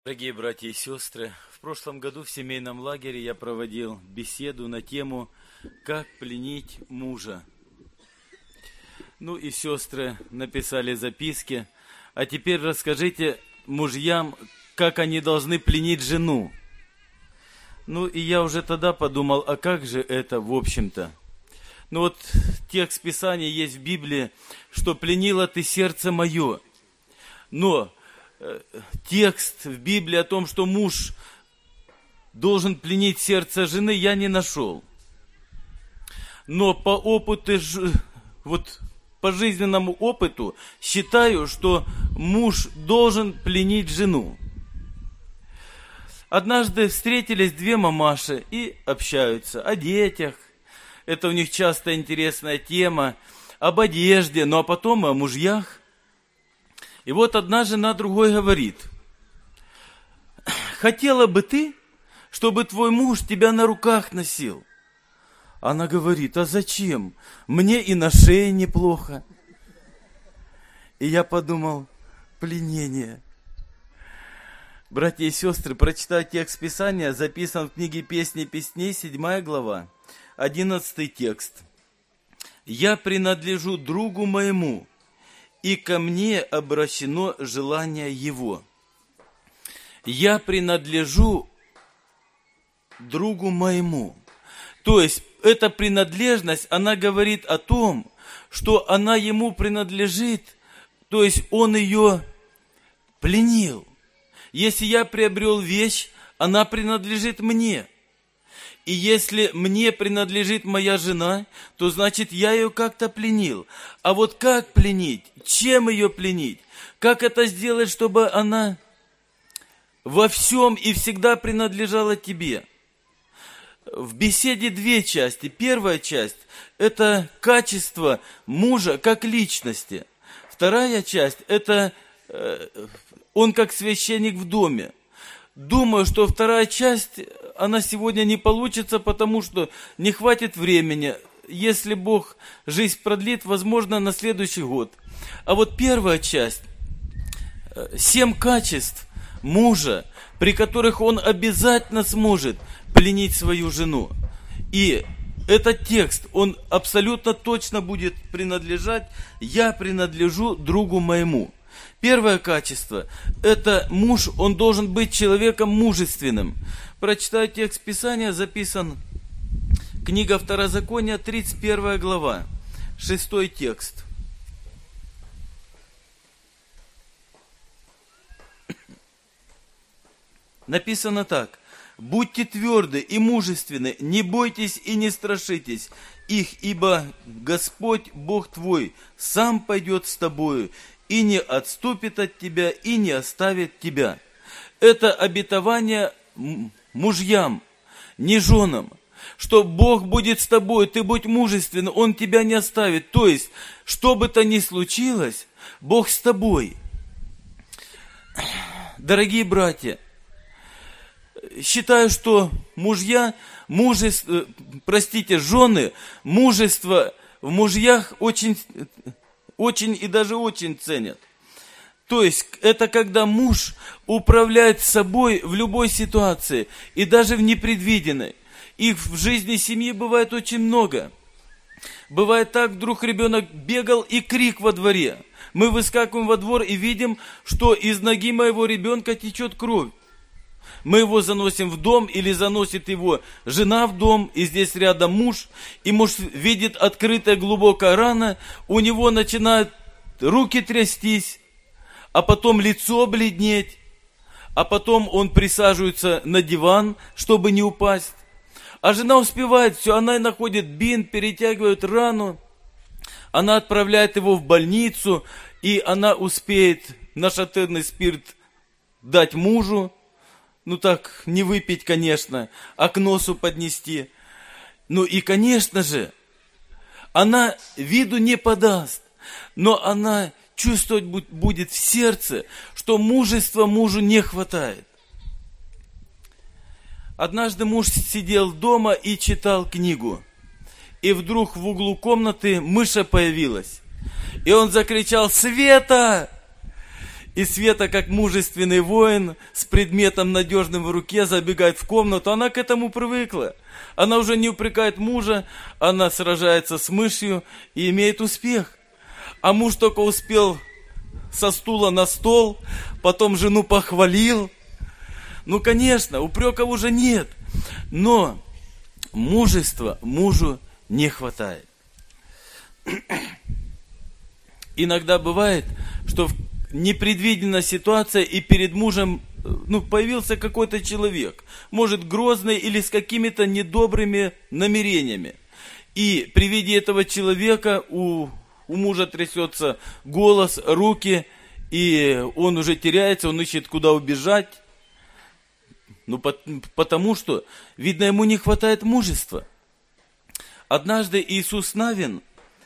Дорогие братья и сестры, в прошлом году в семейном лагере я проводил беседу на тему «Как пленить мужа». И сестры написали записки. А теперь расскажите мужьям, как они должны пленить жену. И я уже тогда подумал, а как же это в общем-то? Текст Писания есть в Библии, что «пленила ты сердце мое». Но текст в Библии о том, что муж должен пленить сердце жены, я не нашел. Но по опыту, по жизненному опыту считаю, что муж должен пленить жену. Однажды встретились две мамаши и общаются о детях. Это у них часто интересная тема, об одежде, а потом и о мужьях. И одна жена другой говорит: хотела бы ты, чтобы твой муж тебя на руках носил? Она говорит: а зачем? Мне и на шее неплохо. И я подумал: пленение. Братья и сестры, прочитаю текст Писания, записан в книге «Песни песней», 7 глава, 11 текст. «Я принадлежу другу моему, и ко мне обращено желание его». Я принадлежу другу моему. То есть, эта принадлежность, она говорит о том, что она ему принадлежит, то есть, он ее пленил. Если я приобрел вещь, она принадлежит мне. И если мне принадлежит моя жена, то значит, я ее как-то пленил. А как пленить? Чем ее пленить? Как это сделать, чтобы она во всем и всегда принадлежала тебе? В беседе две части. Первая часть – это качество мужа как личности. Вторая часть – это он как священник в доме. Думаю, что вторая часть, она сегодня не получится, потому что не хватит времени. Если Бог жизнь продлит, возможно, на следующий год. А первая часть, 7 качеств мужа, при которых он обязательно сможет пленить свою жену. И этот текст, он абсолютно точно будет принадлежать: «Я принадлежу другу моему». Первое качество – это муж, он должен быть человеком мужественным. Прочитаю текст Писания, записан книга Второзакония, 31 глава, 6 текст. Написано так: «Будьте тверды и мужественны, не бойтесь и не страшитесь их, ибо Господь, Бог твой, сам пойдет с тобою, и не отступит от тебя, и не оставит тебя». Это обетование мужьям, не женам, что Бог будет с тобой, ты будь мужественен, Он тебя не оставит. То есть, что бы то ни случилось, Бог с тобой. Дорогие братья, считаю, что жены, мужество в мужьях очень и даже очень ценят. То есть, это когда муж управляет собой в любой ситуации, и даже в непредвиденной. Их в жизни семьи бывает очень много. Бывает так, вдруг ребенок бегал и крик во дворе. Мы выскакиваем во двор и видим, что из ноги моего ребенка течет кровь. Мы его заносим в дом, или заносит его жена в дом, и здесь рядом муж, и муж видит открытая глубокая рана, у него начинают руки трястись, а потом лицо бледнеть, а потом он присаживается на диван, чтобы не упасть. А жена успевает все, она находит бинт, перетягивает рану, она отправляет его в больницу, и она успеет нашатырный спирт дать мужу, не выпить, конечно, а к носу поднести. И, конечно же, она виду не подаст, но она чувствовать будет в сердце, что мужества мужу не хватает. Однажды муж сидел дома и читал книгу, и вдруг в углу комнаты мыша появилась, и он закричал: «Света!» И Света, как мужественный воин, с предметом надежным в руке, забегает в комнату. Она к этому привыкла. Она уже не упрекает мужа, она сражается с мышью и имеет успех. А муж только успел со стула на стол, потом жену похвалил. Ну, конечно, упреков уже нет. Но мужества мужу не хватает. Иногда бывает, что непредвиденная ситуация, и перед мужем появился какой-то человек, может, грозный или с какими-то недобрыми намерениями. И при виде этого человека у мужа трясется голос, руки, и он уже теряется, он ищет, куда убежать. Потому что, видно, ему не хватает мужества. Однажды Иисус Навин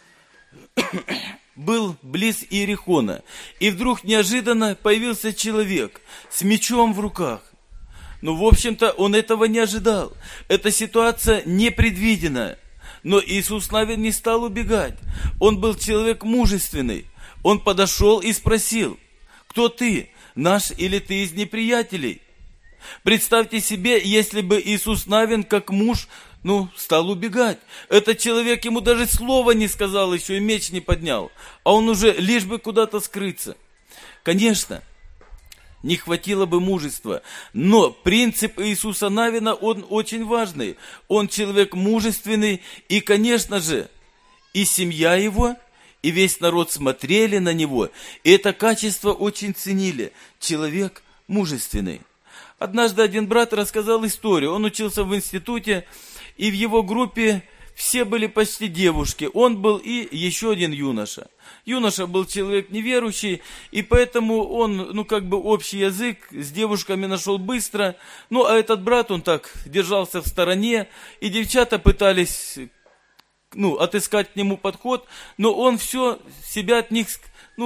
был близ Иерихона, и вдруг неожиданно появился человек с мечом в руках. В общем-то, он этого не ожидал. Эта ситуация непредвиденная. Но Иисус Навин не стал убегать. Он был человек мужественный. Он подошел и спросил: кто ты, наш или ты из неприятелей? Представьте себе, если бы Иисус Навин, как муж, стал убегать. Этот человек ему даже слова не сказал, еще и меч не поднял. А он уже лишь бы куда-то скрыться. Конечно, не хватило бы мужества. Но принцип Иисуса Навина, он очень важный. Он человек мужественный. И, конечно же, и семья его, и весь народ смотрели на него. И это качество очень ценили. Человек мужественный. Однажды один брат рассказал историю. Он учился в институте, и в его группе все были почти девушки. Он был и еще один юноша. Юноша был человек неверующий, и поэтому он, общий язык с девушками нашел быстро. А этот брат, он так держался в стороне, и девчата пытались, отыскать к нему подход, но он все себя от них,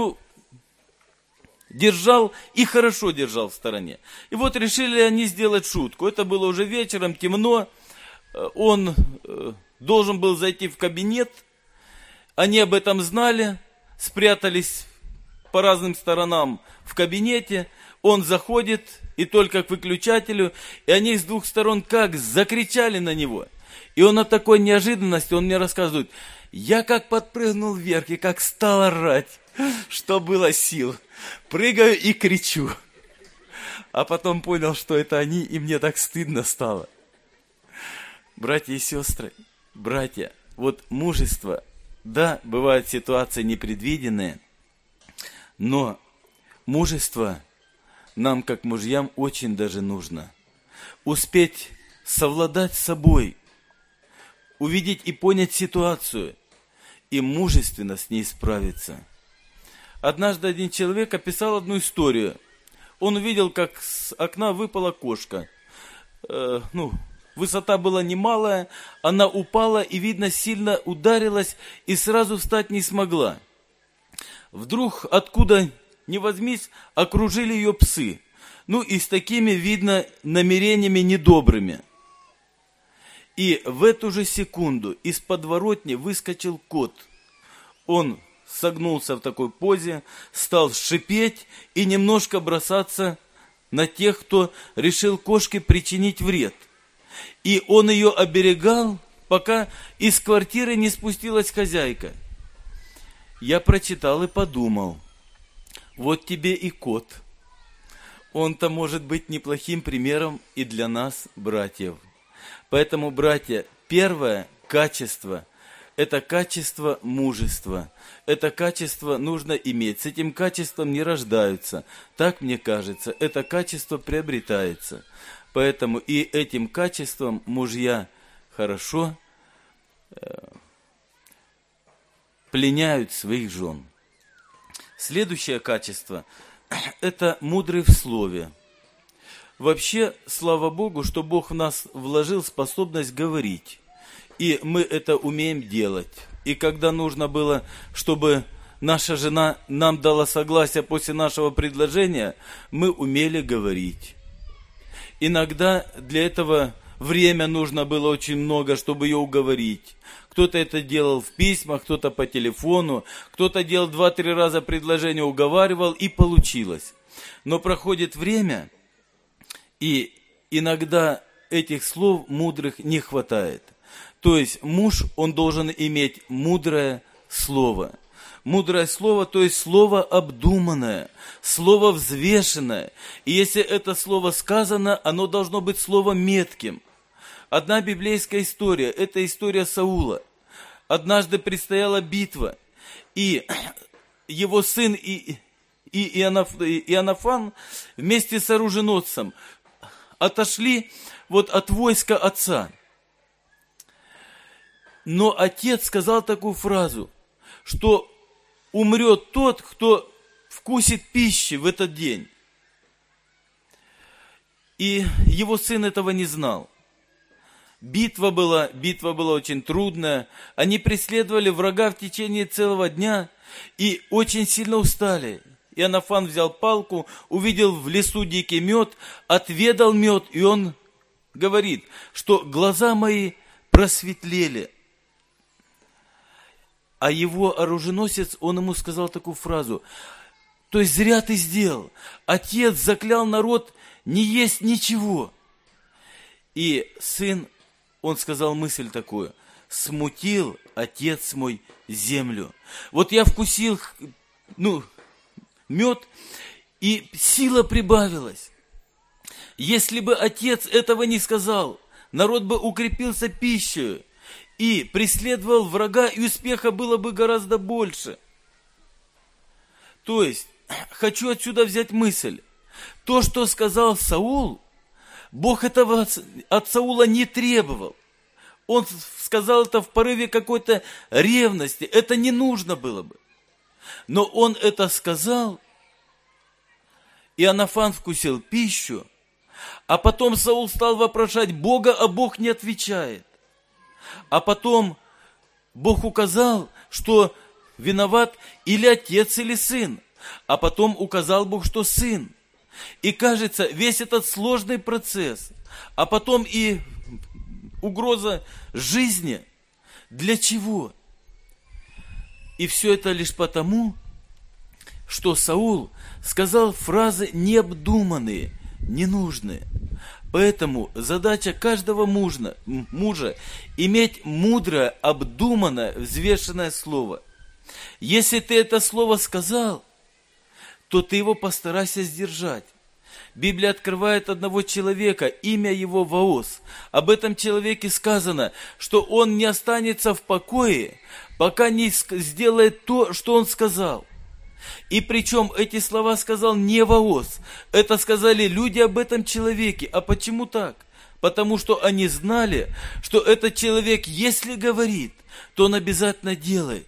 держал и хорошо держал в стороне. И вот решили они сделать шутку. Это было уже вечером, темно. Он должен был зайти в кабинет. Они об этом знали, спрятались по разным сторонам в кабинете. Он заходит, и только к выключателю, и они с двух сторон как закричали на него. И он от такой неожиданности, он мне рассказывает: я как подпрыгнул вверх и как стал орать, что было сил. Прыгаю и кричу. А потом понял, что это они, и мне так стыдно стало. Братья и сестры, братья, вот мужество, да, бывают ситуации непредвиденные, но мужество нам, как мужьям, очень даже нужно. Успеть совладать с собой, увидеть и понять ситуацию, и мужественно с ней справиться. Однажды один человек описал одну историю. Он увидел, как с окна выпала кошка. Высота была немалая, она упала и, видно, сильно ударилась и сразу встать не смогла. Вдруг, откуда ни возьмись, окружили ее псы. И с такими, видно, намерениями недобрыми. И в эту же секунду из подворотни выскочил кот. Он согнулся в такой позе, стал шипеть и немножко бросаться на тех, кто решил кошке причинить вред. И он ее оберегал, пока из квартиры не спустилась хозяйка. Я прочитал и подумал: вот тебе и кот. Он-то может быть неплохим примером и для нас, братьев. Поэтому, братья, первое качество – это качество мужества. Это качество нужно иметь. С этим качеством не рождаются. Так мне кажется, это качество приобретается. Поэтому и этим качеством мужья хорошо пленяют своих жен. Следующее качество – это мудрый в слове. Вообще, слава Богу, что Бог в нас вложил способность говорить. И мы это умеем делать. И когда нужно было, чтобы наша жена нам дала согласие после нашего предложения, мы умели говорить. Иногда для этого время нужно было очень много, чтобы ее уговорить. Кто-то это делал в письмах, кто-то по телефону, кто-то делал 2-3 раза предложение, уговаривал, и получилось. Но проходит время, и иногда этих слов мудрых не хватает. То есть муж, он должен иметь мудрое слово. Мудрое слово, то есть слово обдуманное, слово взвешенное. И если это слово сказано, оно должно быть словом метким. Одна библейская история, это история Саула. Однажды предстояла битва, и его сын Иоаннафан вместе с оруженосцем отошли от войска отца. Но отец сказал такую фразу, что умрет тот, кто вкусит пищи в этот день. И его сын этого не знал. Битва была очень трудная. Они преследовали врага в течение целого дня и очень сильно устали. Иоаннафан взял палку, увидел в лесу дикий мед, отведал мед, и он говорит, что глаза мои просветлели. А его оруженосец, он ему сказал такую фразу, то есть зря ты сделал. Отец заклял народ не есть ничего. И сын, он сказал мысль такую, смутил отец мой землю. Вот я вкусил, мед, и сила прибавилась. Если бы отец этого не сказал, народ бы укрепился пищей и преследовал врага, и успеха было бы гораздо больше. То есть, хочу отсюда взять мысль. То, что сказал Саул, Бог этого от Саула не требовал. Он сказал это в порыве какой-то ревности. Это не нужно было бы. Но он это сказал, Иоаннафан вкусил пищу, а потом Саул стал вопрошать Бога, а Бог не отвечает. А потом Бог указал, что виноват или отец, или сын. А потом указал Бог, что сын. И кажется, весь этот сложный процесс, а потом и угроза жизни, для чего? И все это лишь потому, что Саул сказал фразы необдуманные, ненужные. Поэтому задача каждого мужа иметь мудрое, обдуманное, взвешенное слово. Если ты это слово сказал, то ты его постарайся сдержать. Библия открывает одного человека, имя его Вооз. Об этом человеке сказано, что он не останется в покое, пока не сделает то, что он сказал. И причем эти слова сказал не Вооз. Это сказали люди об этом человеке. А почему так? Потому что они знали, что этот человек, если говорит, то он обязательно делает.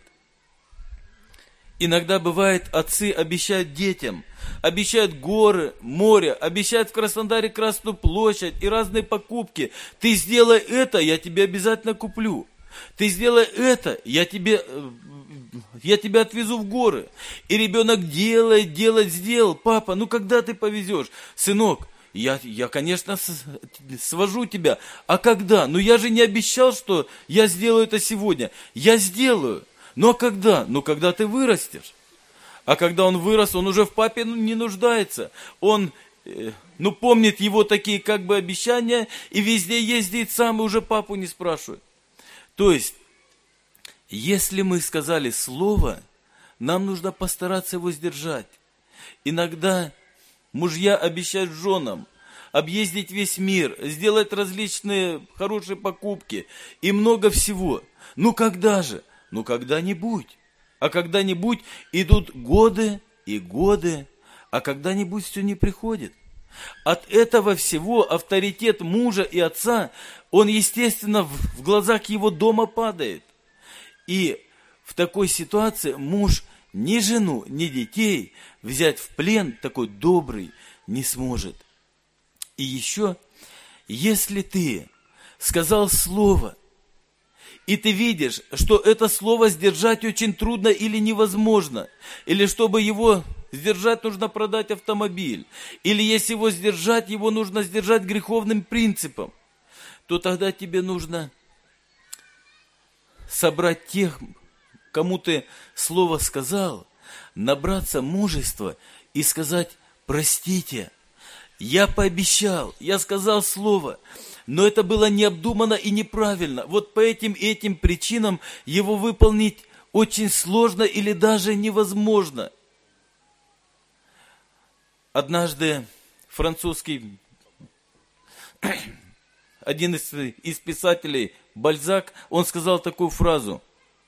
Иногда бывает, отцы обещают детям, обещают горы, море, обещают в Краснодаре Красную площадь и разные покупки. Ты сделай это, я тебе обязательно куплю. Ты сделай это, я тебя отвезу в горы. И ребенок сделал. Папа, когда ты повезешь? Сынок, я, конечно, свожу тебя. А когда? Я же не обещал, что я сделаю это сегодня. Я сделаю. Но когда? Когда ты вырастешь. А когда он вырос, он уже в папе не нуждается. Он, помнит его такие обещания, и везде ездит сам, и уже папу не спрашивает. То есть, если мы сказали слово, нам нужно постараться его сдержать. Иногда мужья обещают женам объездить весь мир, сделать различные хорошие покупки и много всего. Когда же? Когда-нибудь. А когда-нибудь идут годы и годы, а когда-нибудь все не приходит. От этого всего авторитет мужа и отца, он, естественно, в глазах его дома падает. И в такой ситуации муж ни жену, ни детей взять в плен такой добрый не сможет. И еще, если ты сказал слово, и ты видишь, что это слово сдержать очень трудно или невозможно, или чтобы его сдержать, нужно продать автомобиль, или если его сдержать, его нужно сдержать греховным принципом, то тогда тебе нужно собрать тех, кому ты слово сказал, набраться мужества и сказать простите, я пообещал, я сказал слово, но это было необдуманно и неправильно. Вот по этим причинам его выполнить очень сложно или даже невозможно. Однажды французский, один из писателей, Бальзак, он сказал такую фразу: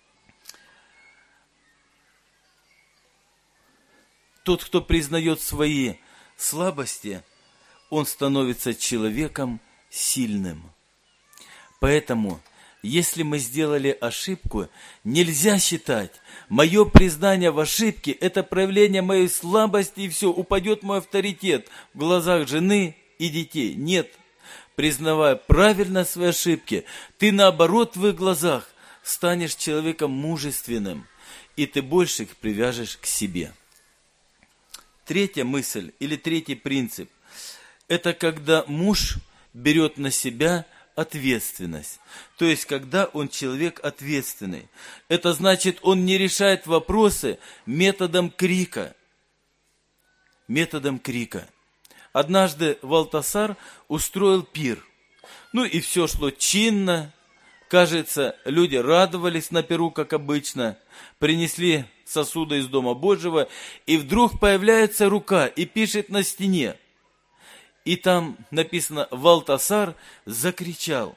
тот, кто признает свои слабости, он становится человеком сильным. Поэтому, если мы сделали ошибку, нельзя считать, мое признание в ошибке – это проявление моей слабости, и все, упадет мой авторитет в глазах жены и детей. Нет, признавая правильно свои ошибки, ты наоборот в их глазах станешь человеком мужественным, и ты больше их привяжешь к себе. Третья мысль или третий принцип – это когда муж берет на себя ответственность. То есть, когда он человек ответственный. Это значит, он не решает вопросы методом крика. Методом крика. Однажды Валтасар устроил пир. Ну и все шло чинно. Кажется, люди радовались на пиру, как обычно. Принесли сосуды из Дома Божьего. И вдруг появляется рука и пишет на стене. И там написано: Валтасар закричал.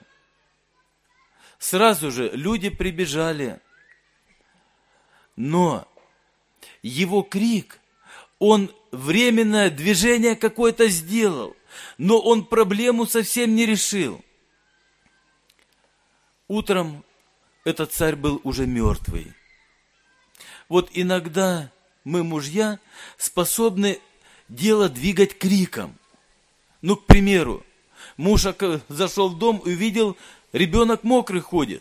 Сразу же люди прибежали. Но его крик, он временное движение какое-то сделал, но он проблему совсем не решил. Утром этот царь был уже мертвый. Вот иногда мы, мужья, способны дело двигать криком. Ну, к примеру, муж зашел в дом и увидел, ребенок мокрый ходит.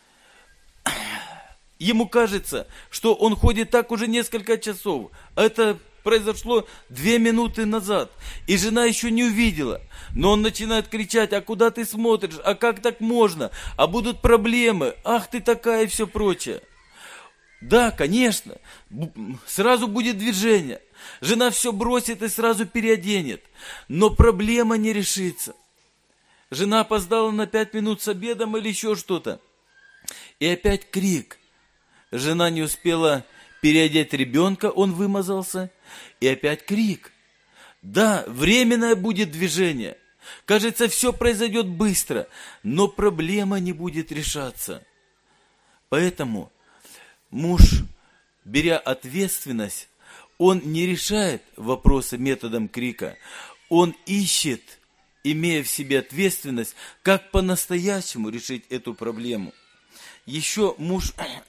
Ему кажется, что он ходит так уже несколько часов. А это произошло 2 минуты назад. И жена еще не увидела. Но он начинает кричать: а куда ты смотришь? А как так можно? А будут проблемы? Ах ты такая и все прочее. Да, конечно, сразу будет движение. Жена все бросит и сразу переоденет. Но проблема не решится. Жена опоздала на 5 минут с обедом или еще что-то. И опять крик. Жена не успела переодеть ребенка, он вымазался. И опять крик. Да, временное будет движение. Кажется, все произойдет быстро, но проблема не будет решаться. Поэтому муж, беря ответственность, он не решает вопросы методом крика. Он ищет, имея в себе ответственность, как по-настоящему решить эту проблему. Еще муж,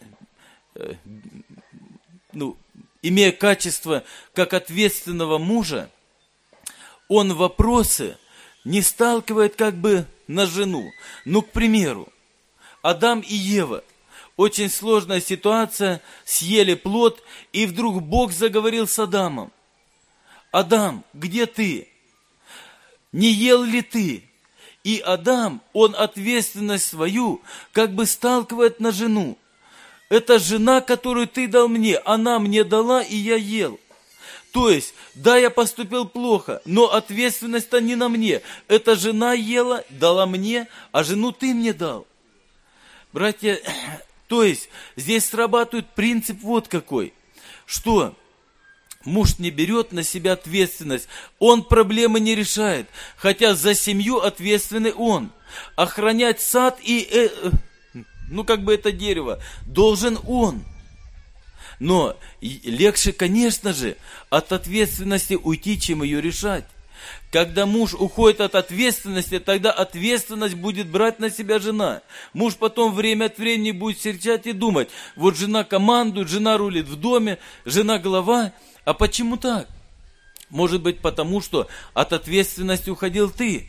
имея качество как ответственного мужа, он вопросы не сталкивает как бы на жену. Ну, к примеру, Адам и Ева. Очень сложная ситуация, съели плод, и вдруг Бог заговорил с Адамом. Адам, где ты? Не ел ли ты? И Адам, он ответственность свою как бы сталкивает на жену. Это жена, которую ты дал мне, она мне дала, и я ел. То есть, да, я поступил плохо, но ответственность-то не на мне. Эта жена ела, дала мне, а жену ты мне дал. Братья, то есть, здесь срабатывает принцип вот какой, что муж не берет на себя ответственность, он проблемы не решает, хотя за семью ответственный он. Охранять сад и, это дерево должен он. Но легче, конечно же, от ответственности уйти, чем ее решать. Когда муж уходит от ответственности, тогда ответственность будет брать на себя жена. Муж потом время от времени будет серчать и думать: вот жена командует, жена рулит в доме, жена глава. А почему так? Может быть, потому что от ответственности уходил ты.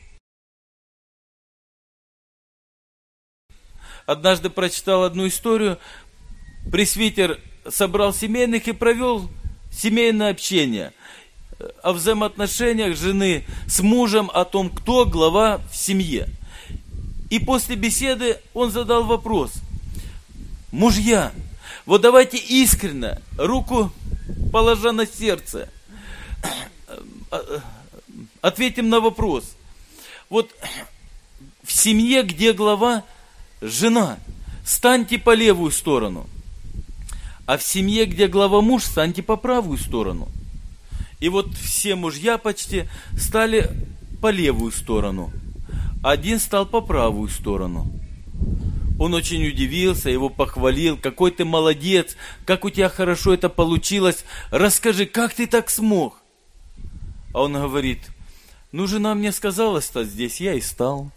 Однажды прочитал одну историю. Пресвитер собрал семейных и провел семейное общение о взаимоотношениях жены с мужем, о том, кто глава в семье. И после беседы он задал вопрос: мужья, вот давайте искренне, руку положа на сердце, ответим на вопрос. Вот в семье, где глава жена, станьте по левую сторону. А в семье, где глава муж, станьте по правую сторону. И вот все мужья почти стали по левую сторону. Один стал по правую сторону. Он очень удивился, его похвалил. Какой ты молодец, как у тебя хорошо это получилось. Расскажи, как ты так смог? А он говорит, ну жена мне сказала стать здесь, я и стал.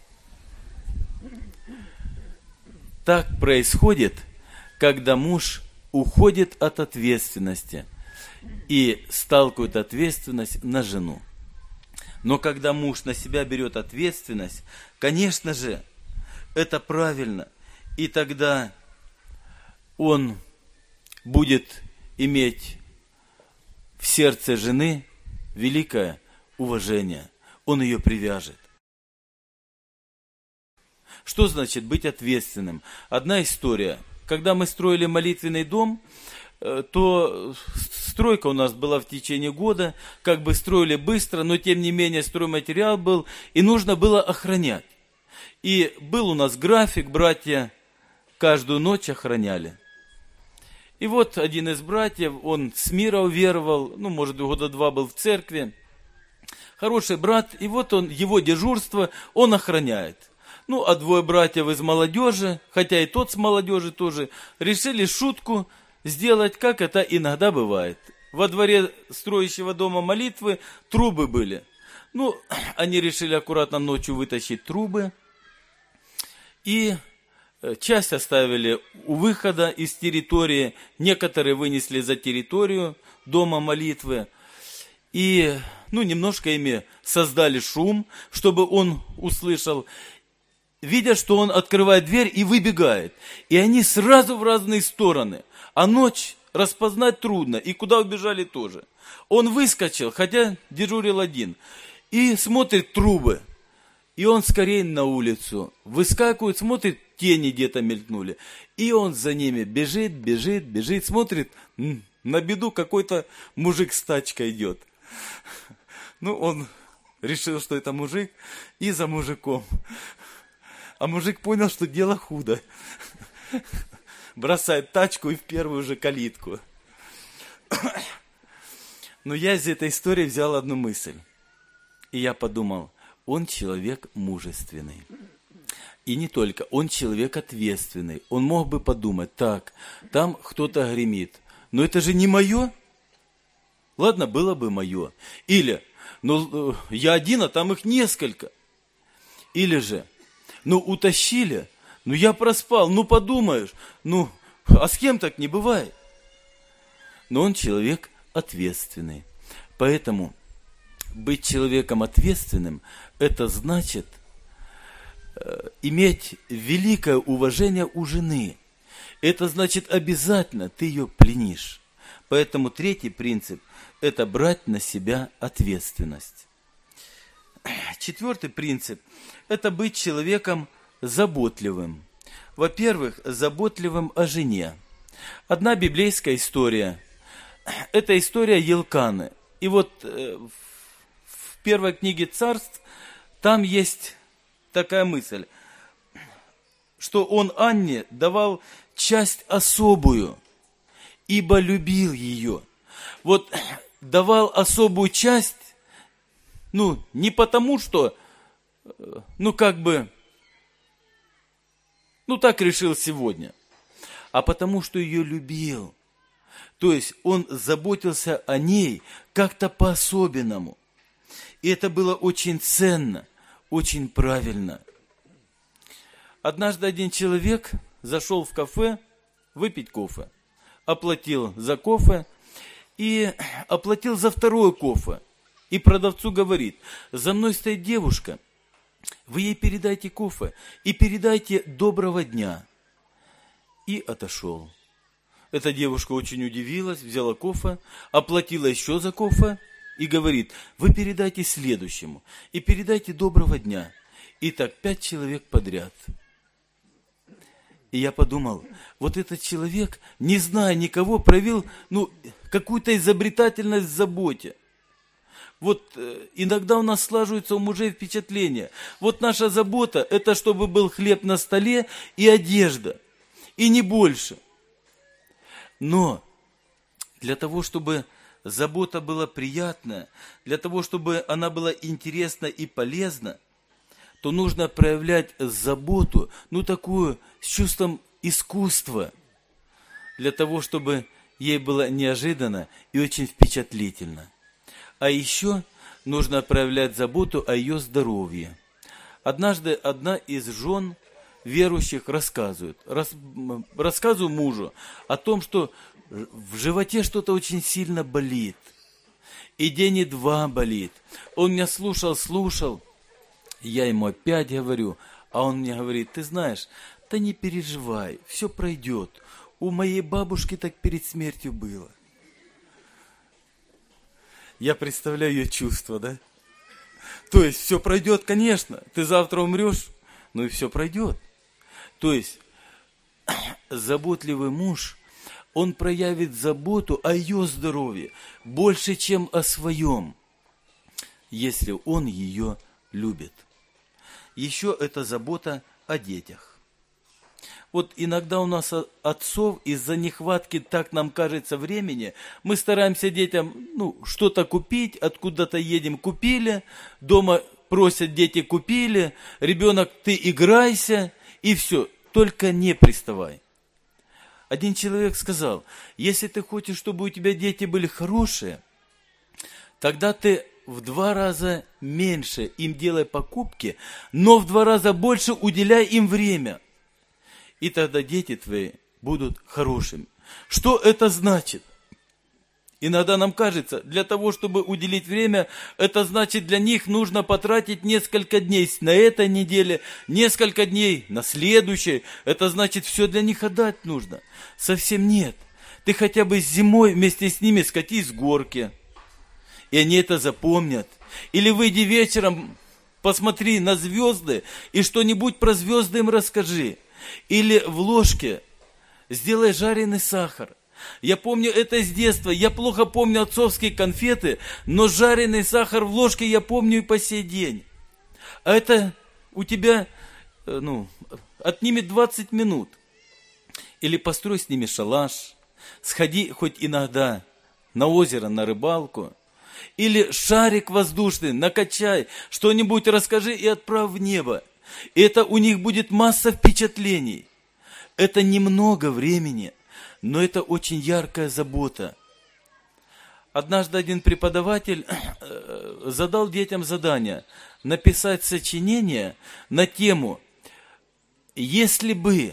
Так происходит, когда муж уходит от ответственности и сталкивает ответственность на жену. Но когда муж на себя берет ответственность, конечно же, это правильно. И тогда он будет иметь в сердце жены великое уважение. Он ее привяжет. Что значит быть ответственным? Одна история. Когда мы строили молитвенный дом, то стройка у нас была в течение года, как бы строили быстро, но тем не менее стройматериал был, и нужно было охранять. И был у нас график, братья каждую ночь охраняли. И вот один из братьев, он с мира уверовал, может, года 2 был в церкви, хороший брат, и вот он, его дежурство, он охраняет. А 2 братьев из молодежи, хотя и тот с молодежи тоже, решили шутку сделать, как это иногда бывает. Во дворе строящего дома молитвы трубы были. Они решили аккуратно ночью вытащить трубы. И часть оставили у выхода из территории, некоторые вынесли за территорию дома молитвы. И, немножко ими создали шум, чтобы он услышал. Видя, что он открывает дверь и выбегает. И они сразу в разные стороны. А ночь распознать трудно, и куда убежали тоже. Он выскочил, хотя дежурил один, и смотрит трубы. И он скорее на улицу. Выскакивает, смотрит, тени где-то мелькнули. И он за ними бежит, смотрит, на беду какой-то мужик с тачкой идет. Он решил, что это мужик, и за мужиком. А мужик понял, что дело худо. Бросает тачку и в первую же калитку. Но я из этой истории взял одну мысль. И я подумал, он человек мужественный. И не только, он человек ответственный. Он мог бы подумать, так, там кто-то гремит. Но это же не мое. Ладно, было бы мое. Или, я один, а там их несколько. Или же, утащили, я проспал, подумаешь, а с кем так не бывает? Но он человек ответственный. Поэтому быть человеком ответственным, это значит иметь великое уважение у жены. Это значит обязательно ты ее пленишь. Поэтому 3-й принцип – это брать на себя ответственность. 4-й принцип – это быть человеком заботливым. Во-первых, заботливым о жене. Одна библейская история – это история Елканы. И вот в 1 книге Царств там есть такая мысль, что он Анне давал часть особую, ибо любил ее. Вот давал особую часть, не потому что, так решил сегодня, а потому что ее любил. То есть он заботился о ней как-то по-особенному. И это было очень ценно, очень правильно. Однажды один человек зашел в кафе выпить кофе. Оплатил за кофе и оплатил за 2 кофе. И продавцу говорит, за мной стоит девушка, вы ей передайте кофе и передайте доброго дня. И отошел. Эта девушка очень удивилась, взяла кофе, оплатила еще за кофе и говорит, вы передайте следующему и передайте доброго дня. И так 5 человек подряд. И я подумал, вот этот человек, не зная никого, проявил какую-то изобретательность в заботе. Вот иногда у нас слаживаются у мужей впечатления. Вот наша забота – это чтобы был хлеб на столе и одежда, и не больше. Но для того, чтобы забота была приятная, для того, чтобы она была интересна и полезна, то нужно проявлять заботу, такую, с чувством искусства, для того, чтобы ей было неожиданно и очень впечатлительно. А еще нужно проявлять заботу о ее здоровье. Однажды одна из жен верующих рассказывает мужу о том, что в животе что-то очень сильно болит. И день, и два болит. Он меня слушал. Я ему опять говорю, а он мне говорит: ты знаешь, да не переживай, все пройдет. У моей бабушки так перед смертью было. Я представляю ее чувства, да? То есть все пройдет, конечно. Ты завтра умрешь, и все пройдет. То есть заботливый муж, он проявит заботу о ее здоровье больше, чем о своем, если он ее любит. Еще это забота о детях. Вот иногда у нас отцов из-за нехватки, так нам кажется, времени, мы стараемся детям что-то купить, откуда-то едем, купили, дома просят дети, купили, ребенок, ты играйся, и все, только не приставай. Один человек сказал: если ты хочешь, чтобы у тебя дети были хорошие, тогда ты в 2 раза меньше им делай покупки, но в 2 раза больше уделяй им время. И тогда дети твои будут хорошими. Что это значит? Иногда нам кажется, для того, чтобы уделить время, это значит, для них нужно потратить несколько дней на этой неделе, несколько дней на следующей. Это значит, все для них отдать нужно. Совсем нет. Ты хотя бы зимой вместе с ними скатись с горки, и они это запомнят. Или выйди вечером, посмотри на звезды и что-нибудь про звезды им расскажи. Или в ложке сделай жареный сахар. Я помню это с детства. Я плохо помню отцовские конфеты, но жареный сахар в ложке я помню и по сей день. А это у тебя отнимет 20 минут. Или построй с ними шалаш. Сходи хоть иногда на озеро, на рыбалку. Или шарик воздушный накачай, что-нибудь расскажи и отправь в небо. И это у них будет масса впечатлений. Это немного времени, но это очень яркая забота. Однажды один преподаватель задал детям задание написать сочинение на тему «Если бы...»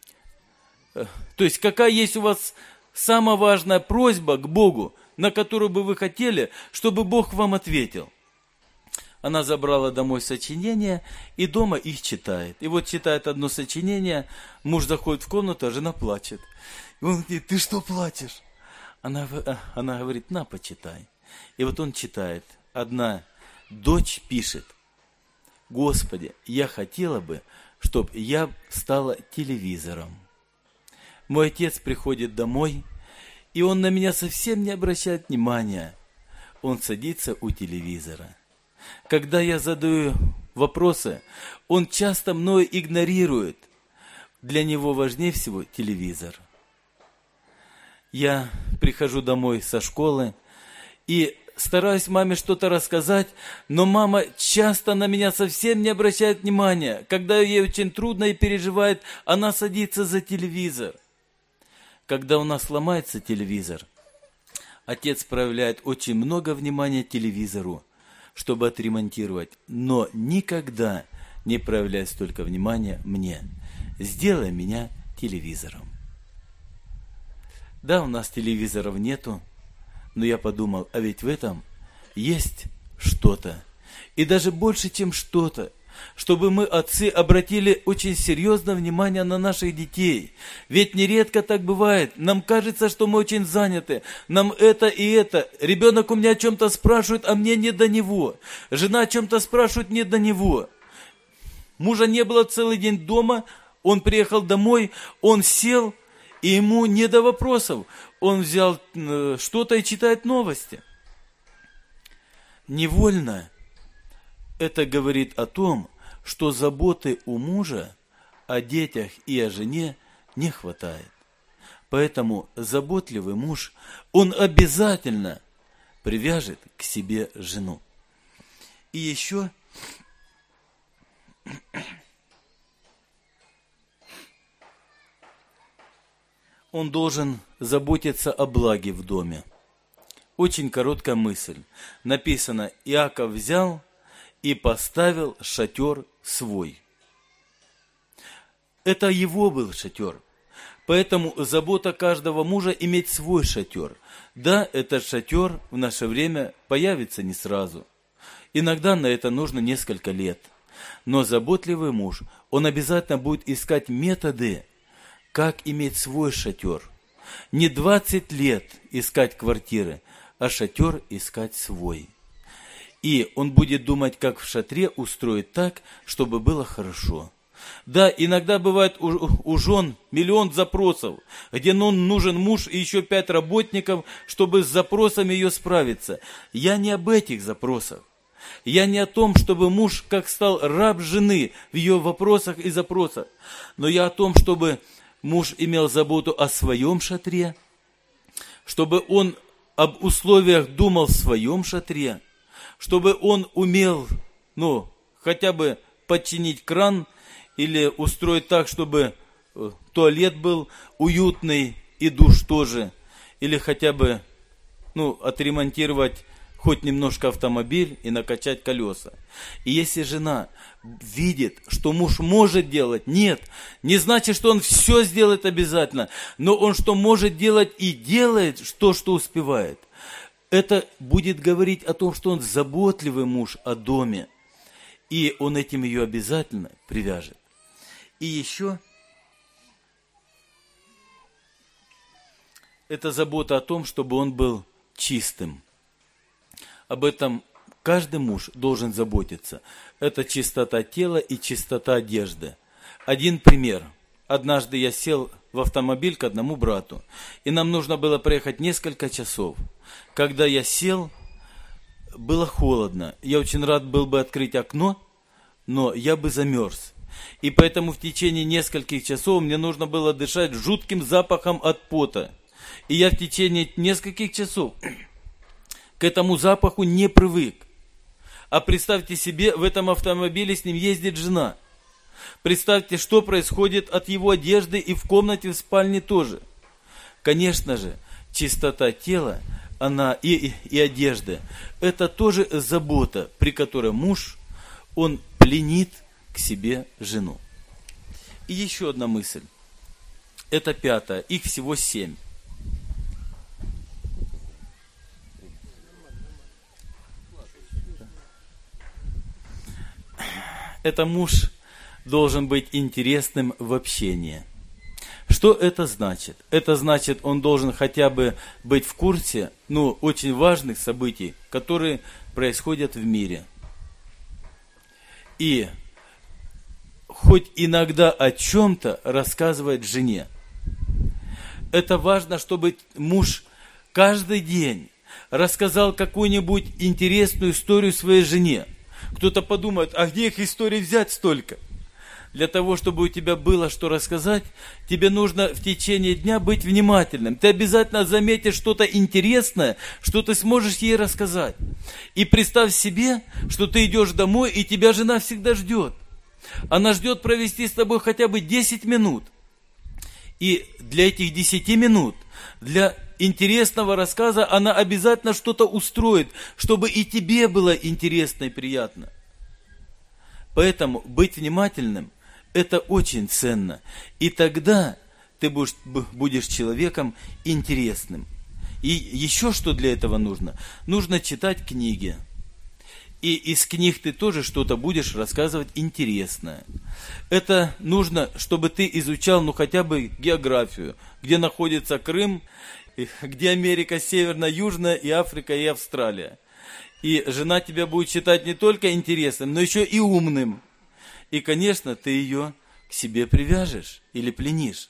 То есть, какая есть у вас самая важная просьба к Богу, на которую бы вы хотели, чтобы Бог вам ответил. Она забрала домой сочинения и дома их читает. И вот читает одно сочинение, муж заходит в комнату, а жена плачет. И он говорит: ты что плачешь? Она говорит: на, почитай. И вот он читает. Одна дочь пишет: Господи, я хотела бы, чтобы я стала телевизором. Мой отец приходит домой, и он на меня совсем не обращает внимания. Он садится у телевизора. Когда я задаю вопросы, он часто мною игнорирует. Для него важнее всего телевизор. Я прихожу домой со школы и стараюсь маме что-то рассказать, но мама часто на меня совсем не обращает внимания. Когда ей очень трудно и переживает, она садится за телевизор. Когда у нас ломается телевизор, отец проявляет очень много внимания телевизору, чтобы отремонтировать, но никогда не проявляет столько внимания мне. Сделай меня телевизором. Да, у нас телевизоров нету, но я подумал, а ведь в этом есть что-то. И даже больше, чем что-то. Чтобы мы, отцы, обратили очень серьезное внимание на наших детей. Ведь нередко так бывает. Нам кажется, что мы очень заняты. Нам это и это. Ребенок у меня о чем-то спрашивает, а мне не до него. Жена о чем-то спрашивает, не до него. Мужа не было целый день дома. Он приехал домой, он сел, и ему не до вопросов. Он взял что-то и читает новости. невольно это говорит о том, что заботы у мужа о детях и о жене не хватает. Поэтому заботливый муж, он обязательно привяжет к себе жену. И еще он должен заботиться о благе в доме. Очень короткая мысль. Написано: Иаков взял и поставил шатер свой. Это его был шатер. Поэтому забота каждого мужа иметь свой шатер. Да, этот шатер в наше время появится не сразу. Иногда на это нужно несколько лет. Но заботливый муж, он обязательно будет искать методы, как иметь свой шатер. Не 20 лет искать квартиры, а шатер искать свой. И он будет думать, как в шатре устроить так, чтобы было хорошо. Да, иногда бывает у жен миллион запросов, где нужен муж и еще 5 работников, чтобы с запросами ее справиться. Я не об этих запросах. Я не о том, чтобы муж как стал раб жены в ее вопросах и запросах. Но я о том, чтобы муж имел заботу о своем шатре, чтобы он об условиях думал в своем шатре, чтобы он умел, хотя бы подчинить кран или устроить так, чтобы туалет был уютный и душ тоже, или хотя бы, отремонтировать хоть немножко автомобиль и накачать колеса. И если жена видит, что муж может делать, не значит, что он все сделает обязательно, но он что может делать и делает то, что успевает. Это будет говорить о том, что он заботливый муж о доме, и он этим ее обязательно привяжет. И еще это забота о том, чтобы он был чистым. Об этом каждый муж должен заботиться. Это чистота тела и чистота одежды. Один пример. Однажды я сел в автомобиль к одному брату, и нам нужно было проехать несколько часов. Когда я сел, было холодно. Я очень рад был бы открыть окно, но я бы замерз. И поэтому в течение нескольких часов мне нужно было дышать жутким запахом от пота. И я в течение нескольких часов к этому запаху не привык. А представьте себе, в этом автомобиле с ним ездит жена. Представьте, что происходит от его одежды и в комнате, в спальне тоже. Конечно же, чистота тела, она и одежды, это тоже забота, при которой муж, он пленит к себе жену. И еще одна мысль. Это 5, их всего 7. Это муж должен быть интересным в общении. Что это значит? Это значит, он должен хотя бы быть в курсе, очень важных событий, которые происходят в мире. И хоть иногда о чем-то рассказывать жене. Это важно, чтобы муж каждый день рассказал какую-нибудь интересную историю своей жене. Кто-то подумает, а где их историй взять столько? Для того, чтобы у тебя было что рассказать, тебе нужно в течение дня быть внимательным. Ты обязательно заметишь что-то интересное, что ты сможешь ей рассказать. И представь себе, что ты идешь домой, и тебя жена всегда ждет. Она ждет провести с тобой хотя бы 10 минут. И для этих 10 минут, для интересного рассказа, она обязательно что-то устроит, чтобы и тебе было интересно и приятно. Поэтому быть внимательным – это очень ценно. И тогда ты будешь человеком интересным. И еще что для этого нужно? Нужно читать книги. И из книг ты тоже что-то будешь рассказывать интересное. Это нужно, чтобы ты изучал, хотя бы географию, где находится Крым, где Америка Северная, Южная, и Африка, и Австралия. И жена тебя будет считать не только интересным, но еще и умным. И, конечно, ты ее к себе привяжешь или пленишь.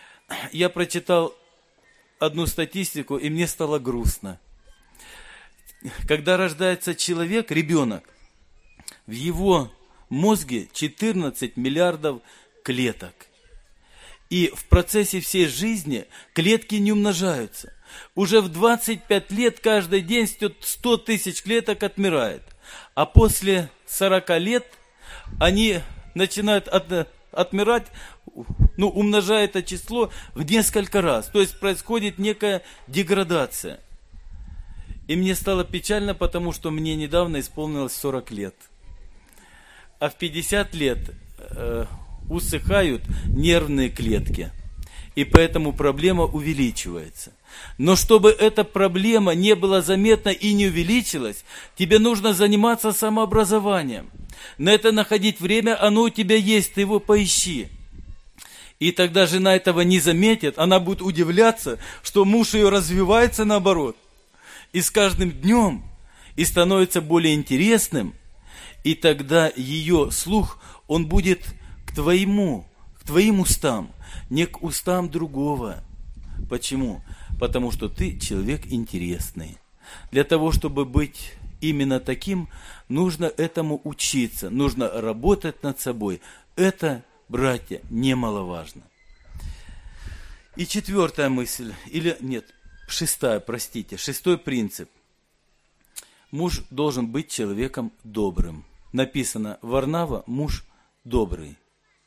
Я прочитал одну статистику, и мне стало грустно. когда рождается человек, ребенок, в его мозге 14 миллиардов клеток. И в процессе всей жизни клетки не умножаются. Уже в 25 лет каждый день 100 тысяч клеток отмирает. А после 40 лет они начинают отмирать, умножая это число в несколько раз. То есть происходит некая деградация. И мне стало печально, потому что мне недавно исполнилось 40 лет. А в 50 лет усыхают нервные клетки. И поэтому проблема увеличивается. Но чтобы эта проблема не была заметна и не увеличилась, тебе нужно заниматься самообразованием. На это находить время, оно у тебя есть, ты его поищи. И тогда жена этого не заметит, она будет удивляться, что муж ее развивается наоборот. И с каждым днем и становится более интересным, и тогда ее слух, он будет к твоим устам, не к устам другого. Почему? Потому что ты человек интересный. Для того, чтобы быть именно таким, нужно этому учиться, нужно работать над собой. Это, братья, немаловажно. И четвертая мысль, шестой принцип. Муж должен быть человеком добрым. Написано, Варнава, муж добрый.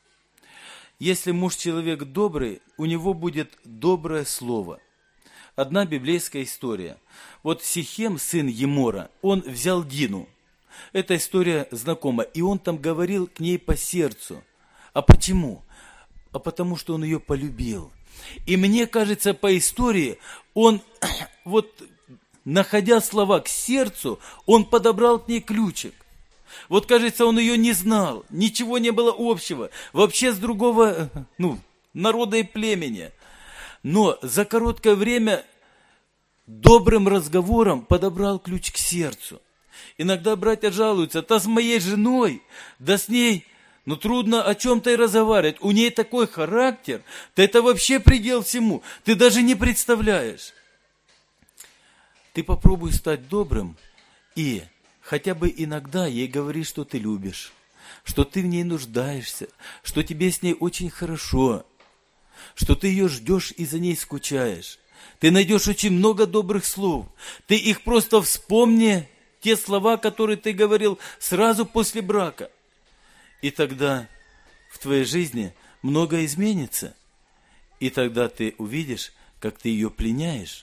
Если муж человек добрый, у него будет доброе слово. Одна библейская история. Вот Сихем, сын Емора, он взял Дину. Эта история знакома. И он там говорил к ней по сердцу. А почему? А потому что он ее полюбил. И мне кажется, по истории, он, находя слова к сердцу, он подобрал к ней ключик. Вот, кажется, он ее не знал, ничего не было общего, вообще с другого, народа и племени. Но за короткое время добрым разговором подобрал ключ к сердцу. Иногда братья жалуются, с моей женой, с ней, трудно о чем-то и разговаривать. У ней такой характер, это вообще предел всему, ты даже не представляешь. Ты попробуй стать добрым и хотя бы иногда ей говори, что ты любишь, что ты в ней нуждаешься, что тебе с ней очень хорошо, что ты ее ждешь и за ней скучаешь. Ты найдешь очень много добрых слов. Ты их просто вспомни, те слова, которые ты говорил сразу после брака. И тогда в твоей жизни многое изменится. И тогда ты увидишь, как ты ее пленяешь.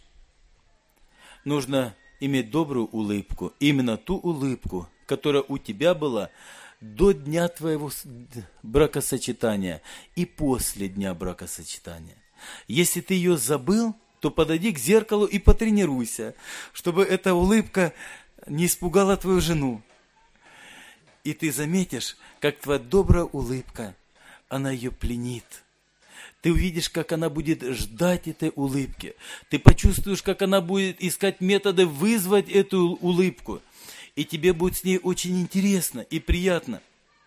Нужно иметь добрую улыбку, именно ту улыбку, которая у тебя была до дня твоего бракосочетания и после дня бракосочетания. Если ты ее забыл, то подойди к зеркалу и потренируйся, чтобы эта улыбка не испугала твою жену. И ты заметишь, как твоя добрая улыбка, она ее пленит. Ты увидишь, как она будет ждать этой улыбки. Ты почувствуешь, как она будет искать методы вызвать эту улыбку. И тебе будет с ней очень интересно и приятно.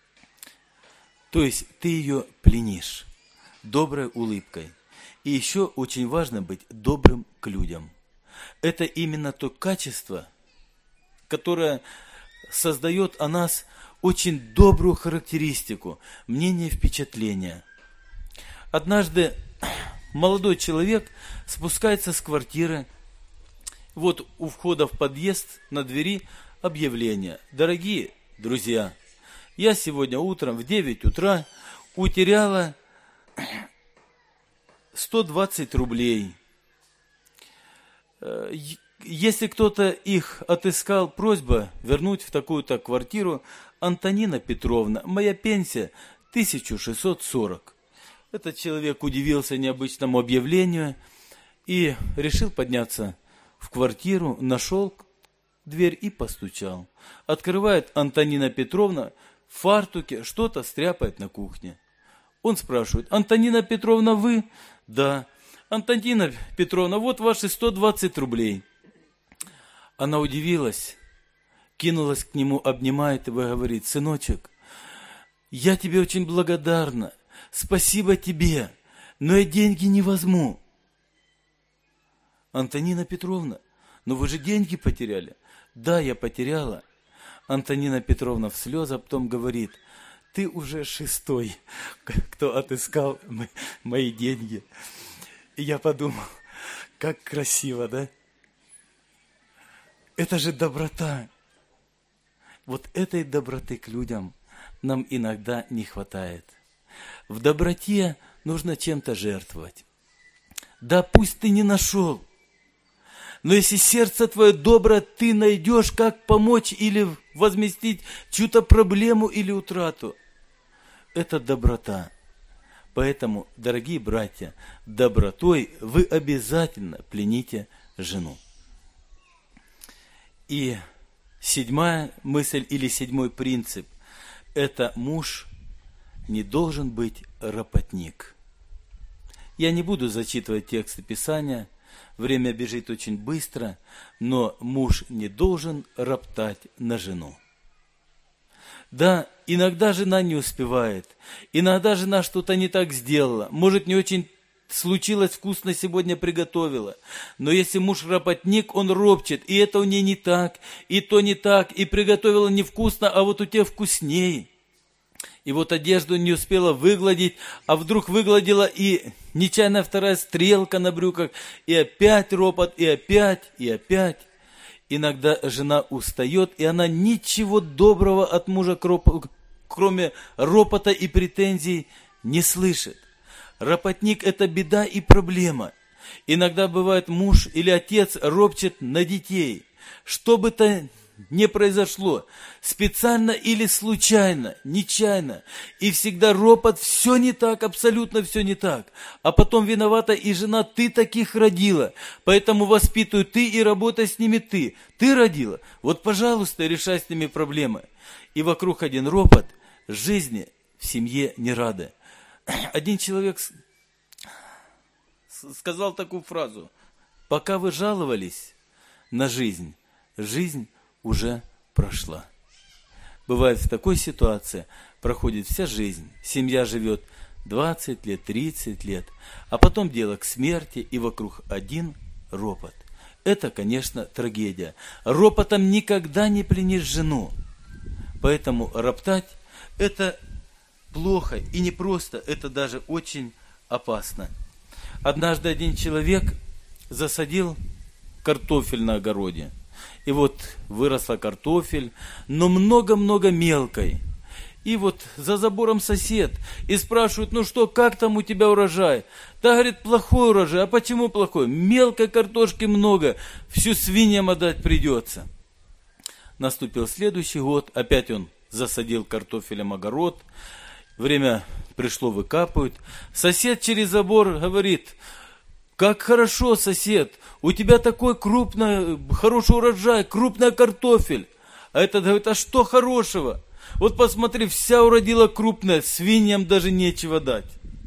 То есть ты ее пленишь доброй улыбкой. И еще очень важно быть добрым к людям. Это именно то качество, которое создает о нас очень добрую характеристику, мнение, впечатление. Однажды молодой человек спускается с квартиры. Вот у входа в подъезд на двери объявление. Дорогие друзья, я сегодня утром в 9 утра утеряла 120 рублей. Если кто-то их отыскал, просьба вернуть в такую-то квартиру. Антонина Петровна, моя пенсия 1640. Этот человек удивился необычному объявлению и решил подняться в квартиру, нашел дверь и постучал. Открывает Антонина Петровна в фартуке, что-то стряпает на кухне. Он спрашивает: Антонина Петровна, вы? Да. Антонина Петровна, вот ваши 120 рублей. Она удивилась, кинулась к нему, обнимает его и говорит: сыночек, я тебе очень благодарна. Спасибо тебе, но я деньги не возьму. Антонина Петровна, но вы же деньги потеряли. Да, я потеряла. Антонина Петровна в слезы, а потом говорит: ты уже 6-й, кто отыскал мои деньги. И я подумал, как красиво, да? Это же доброта. Вот этой доброты к людям нам иногда не хватает. В доброте нужно чем-то жертвовать. Да пусть ты не нашел, но если сердце твое доброе, ты найдешь, как помочь или возместить чью-то проблему или утрату. Это доброта. Поэтому, дорогие братья, добротой вы обязательно плените жену. И 7-я мысль или 7-й принцип – это муж не должен быть ропотник. Я не буду зачитывать тексты Писания, время бежит очень быстро, но муж не должен роптать на жену. Да, иногда жена не успевает, иногда жена что-то не так сделала, может, не очень случилось вкусно сегодня приготовила. Но если муж ропотник, он ропчет, и это у нее не так, и то не так, и приготовила невкусно, а вот у тебя вкуснее. И вот одежду не успела выгладить, а вдруг выгладила, и нечаянно 2-я стрелка на брюках, и опять ропот, и опять, и опять. Иногда жена устает, и она ничего доброго от мужа, кроме ропота и претензий, не слышит. Ропотник – это беда и проблема. Иногда бывает, муж или отец ропчет на детей. Что бы то ни произошло, специально или случайно, нечаянно, и всегда ропот, все не так, абсолютно все не так. А потом виновата и жена: ты таких родила, поэтому воспитывай ты и работай с ними ты. Ты родила, вот, пожалуйста, решай с ними проблемы. И вокруг один ропот, жизни в семье не рады. Один человек сказал такую фразу: пока вы жаловались на жизнь, жизнь уже прошла. Бывает, в такой ситуации проходит вся жизнь, семья живет 20 лет, 30 лет, а потом дело к смерти, и вокруг один ропот. Это, конечно, трагедия. Ропотом никогда не пленишь жену. Поэтому роптать – это плохо и непросто, это даже очень опасно. Однажды один человек засадил картофель на огороде. И вот выросла картофель, но много-много мелкой. И вот за забором сосед. И спрашивают: ну что, как там у тебя урожай? Да, говорит, плохой урожай. А почему плохой? Мелкой картошки много, всю свиньям отдать придется. Наступил следующий год, опять он засадил картофелем огород. Время пришло, выкапывают. Сосед через забор говорит: как хорошо, сосед, у тебя такой крупный, хороший урожай, крупный картофель. А этот говорит: а что хорошего? Вот посмотри, вся уродила крупная, свиньям даже нечего дать.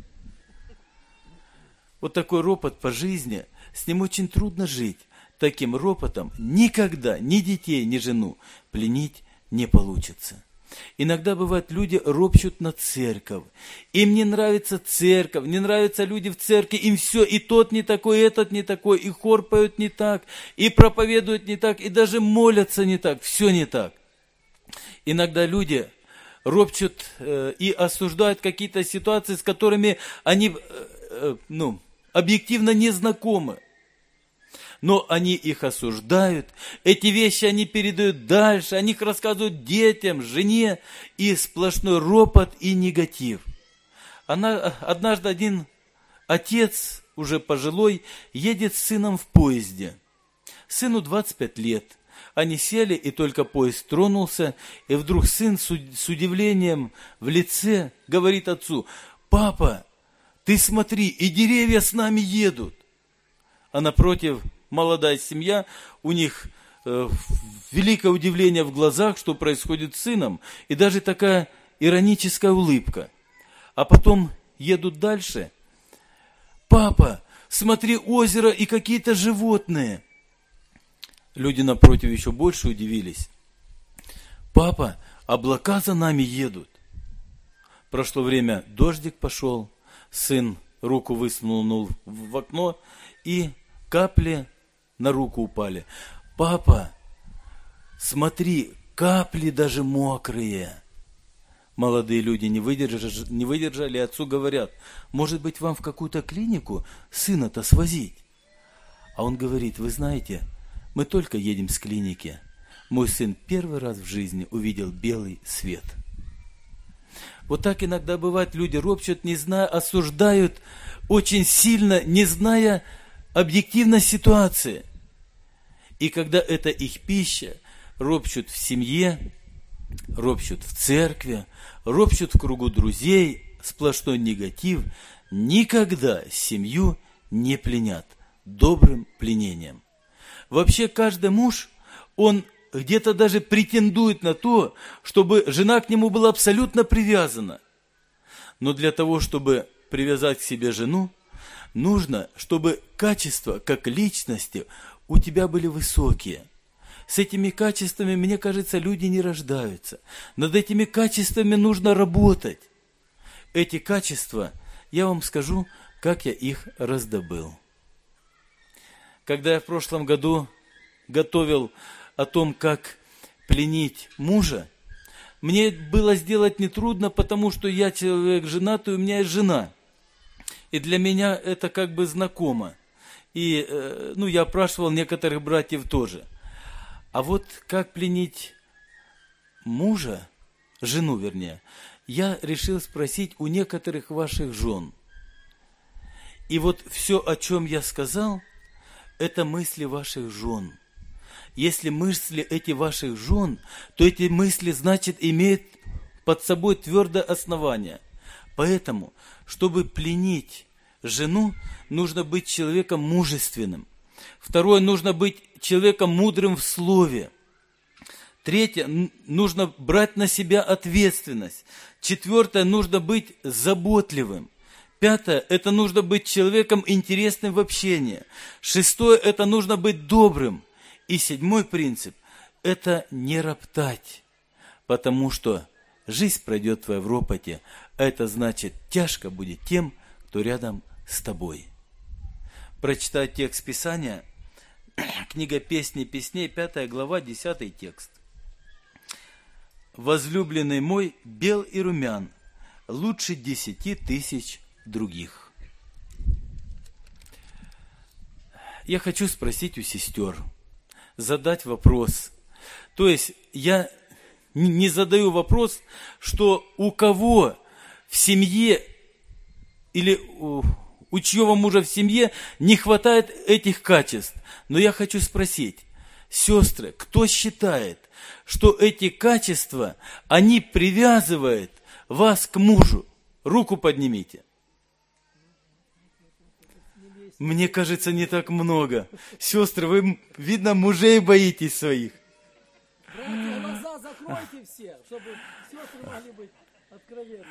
Вот такой ропот по жизни, с ним очень трудно жить. Таким ропотом никогда ни детей, ни жену пленить не получится. Иногда бывает, люди ропщут на церковь. Им не нравится церковь, не нравятся люди в церкви, им все, и тот не такой, и этот не такой, и хор поют не так, и проповедуют не так, и даже молятся не так, все не так. Иногда люди ропщут и осуждают какие-то ситуации, с которыми они объективно не знакомы. Но они их осуждают, эти вещи они передают дальше, они их рассказывают детям, жене, и сплошной ропот и негатив. Однажды один отец, уже пожилой, едет с сыном в поезде. Сыну 25 лет. Они сели, и только поезд тронулся, и вдруг сын с удивлением в лице говорит отцу: папа, ты смотри, и деревья с нами едут. А напротив молодая семья, у них великое удивление в глазах, что происходит с сыном, и даже такая ироническая улыбка. А потом едут дальше. Папа, смотри, озеро и какие-то животные. Люди напротив еще больше удивились. Папа, облака за нами едут. Прошло время, дождик пошел, сын руку высунул в окно, и капли на руку упали. Папа, смотри, капли даже мокрые. Молодые люди не выдержали, отцу говорят, может быть, вам в какую-то клинику сына-то свозить? А он говорит, вы знаете, мы только едем с клиники. Мой сын первый раз в жизни увидел белый свет. Вот так иногда бывает, люди ропщут, не зная, осуждают очень сильно, не зная объективной ситуации. И когда это их пища, ропщут в семье, ропщут в церкви, ропщут в кругу друзей, сплошной негатив, никогда семью не пленят добрым пленением. Вообще каждый муж, он где-то даже претендует на то, чтобы жена к нему была абсолютно привязана. Но для того, чтобы привязать к себе жену, нужно, чтобы качества как личности у тебя были высокие. С этими качествами, мне кажется, люди не рождаются. Над этими качествами нужно работать. Эти качества, я вам скажу, как я их раздобыл. Когда я в прошлом году готовил о том, как пленить мужа, мне было сделать нетрудно, потому что я человек женатый, у меня есть жена. И для меня это как бы знакомо. И я опрашивал некоторых братьев тоже. А вот как пленить мужа, жену вернее, я решил спросить у некоторых ваших жен. И вот все, о чем я сказал, это мысли ваших жен. Если мысли эти ваших жен, то эти мысли, значит, имеют под собой твердое основание. Поэтому, чтобы пленить жену, нужно быть человеком мужественным. Второе, нужно быть человеком мудрым в слове. Третье, нужно брать на себя ответственность. Четвертое, нужно быть заботливым. Пятое, это нужно быть человеком интересным в общении. Шестое, это нужно быть добрым. И седьмой принцип – это не роптать, потому что жизнь пройдет твоя в ропоте, а это значит, тяжко будет тем, кто рядом с тобой. Прочитаю текст Писания, книга «Песни песней», 5 глава, 10 текст. «Возлюбленный мой бел и румян, лучше 10 тысяч других». Я хочу спросить у сестер, задать вопрос. То есть я не задаю вопрос, что у кого в семье или у чьего мужа в семье не хватает этих качеств. Но я хочу спросить, сестры, кто считает, что эти качества, они привязывают вас к мужу? Руку поднимите. Мне кажется, не так много. Сестры, вы, видно, мужей боитесь своих. Братья, глаза закройте все, чтобы сестры могли быть откровенными.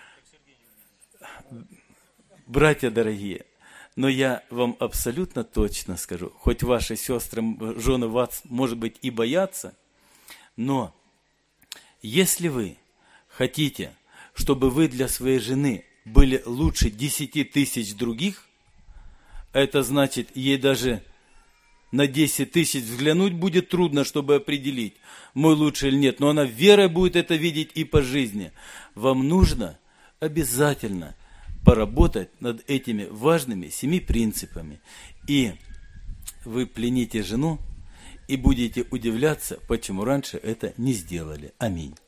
Братья дорогие, но я вам абсолютно точно скажу, хоть ваши сестры, жены вас, может быть, и боятся, но если вы хотите, чтобы вы для своей жены были лучше 10 тысяч других, это значит, ей даже на 10 тысяч взглянуть будет трудно, чтобы определить, мой лучший или нет. Но она верой будет это видеть и по жизни. Вам нужно обязательно поработать над этими важными 7 принципами. И вы плените жену и будете удивляться, почему раньше это не сделали. Аминь.